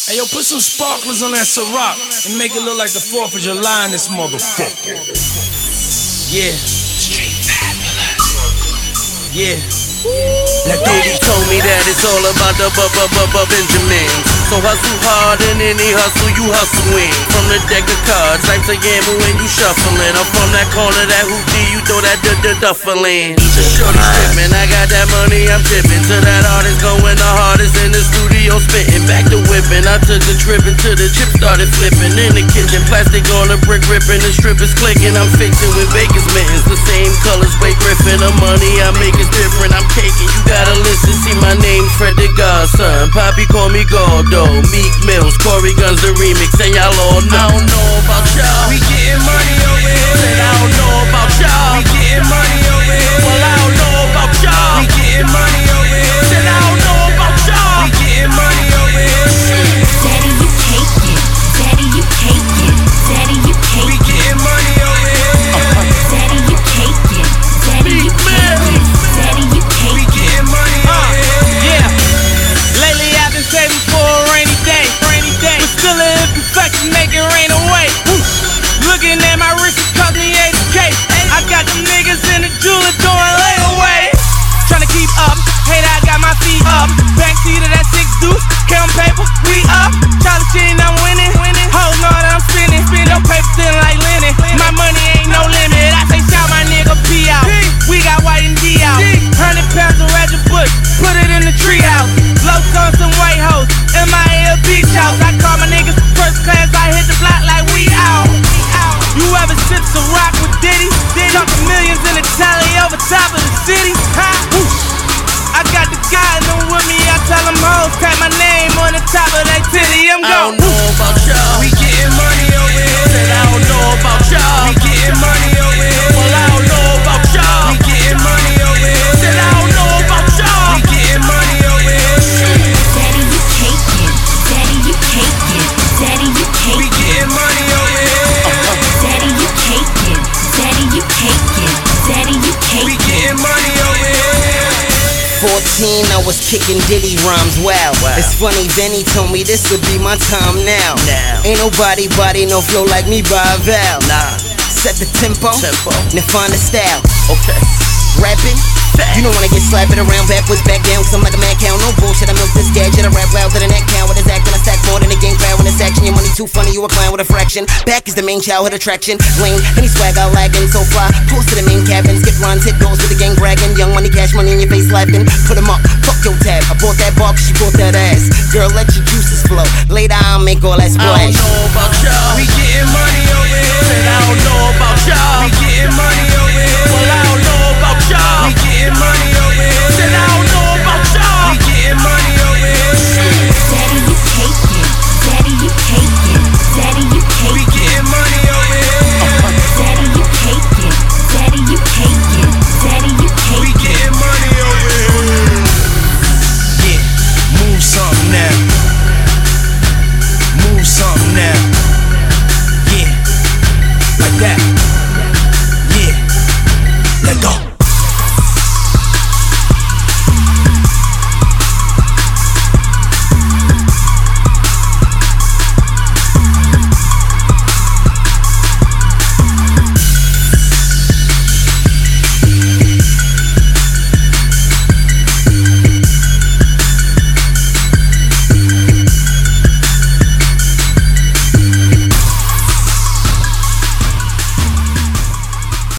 Hey yo, put some sparklers on that Ciroc and make it look like the 4th of July in this motherfucker. Yeah. Straight fabulous. Yeah. Diddy told me that it's all about the Benjamins. So hustle hard and any hustle you hustling. From the deck of cards, types of gamble when you shuffling. I'm from that corner, that hoopty, you throw that duffel in. Shorty stripping, I got that money, I'm tipping. To that artist going the hardest in the studio spitting. Back to whipping, I took a trip until the chip started flipping. In the kitchen, plastic on the brick ripping, the strippers clicking. I'm fixing with baker's mittens, the same colors, Blake Griffin. The money I make is different, I'm caking, you gotta listen. See, my name's Fred the Godson, Poppy call me Gordo, Meek Mills, Corey Guns the remix, and y'all all know. I don't know about y'all, We getting money over here. said I don't know about y'all. We getting money over here. Well, I don't know about y'all. We getting money over here. Said I don't know about y'all. We getting money over here. Daddy, you cake it. Daddy, you cake it. Daddy, you cake We it. getting money over here. Daddy, you cake it. Daddy, you cake it. Daddy, you We cake it. getting money over here. Yeah. Lately I've been saving for a rainy day. But still an imperfection, make it rain away. Looking at my wrist, it cost me 80K. I got them niggas in the jeweler doing layaway. Tryna keep up, hate I got my feet up. Backseat of that 6 deuce, count paper, we up. Charlie shit, I'm winning. Hoes know that I'm spinning. No paper thin like linen. My money ain't no limit. I say shout my nigga P out. We got White and D out. 100 pounds of Reggie Bush, put it in the treehouse. Low on some white hoes, MIL beach house. I call my niggas first class, I hit the block like we out. You ever sip some rock with Diddy? Talking millions in the tally over top of the city. I got the guys in with me, I tell them hoes, tap my name on the top of that titty. I'm I gone. don't know about y'all. We getting money over here. Said I don't know about y'all. We getting money over here. Well, I don't know about y'all. We getting money over here. Said I don't know about y'all. We getting money over here. Daddy, you cake it. Daddy, you cake it. Daddy, you cake We it. getting money over here. Daddy, you cake it. Daddy, you cake it. Daddy, you cake We it. getting money over here. 14, I was kicking Diddy rhymes, wow. It's funny, then he told me this would be my time now. Ain't nobody no flow like me by a Val. Nah. Set the tempo, now find the style. Okay. Rapping, you don't wanna get slapped around backwards, back down, cause I'm like a man cow, no bullshit, I milk this gadget, I rap louder than that cow with his act, and I stack more than a gang crowd when it's action, your money too funny, you a clown with a fraction, back is the main childhood attraction, lame, any swag out lagging, so fly, post to the main cabin, skip lines, hit goals with the gang bragging, young money, cash money in your face laughing, put 'em up, fuck your tab, I bought that bar cause she bought that ass, girl let your juices flow, later I'll make all that I splash. don't know about y'all. We getting money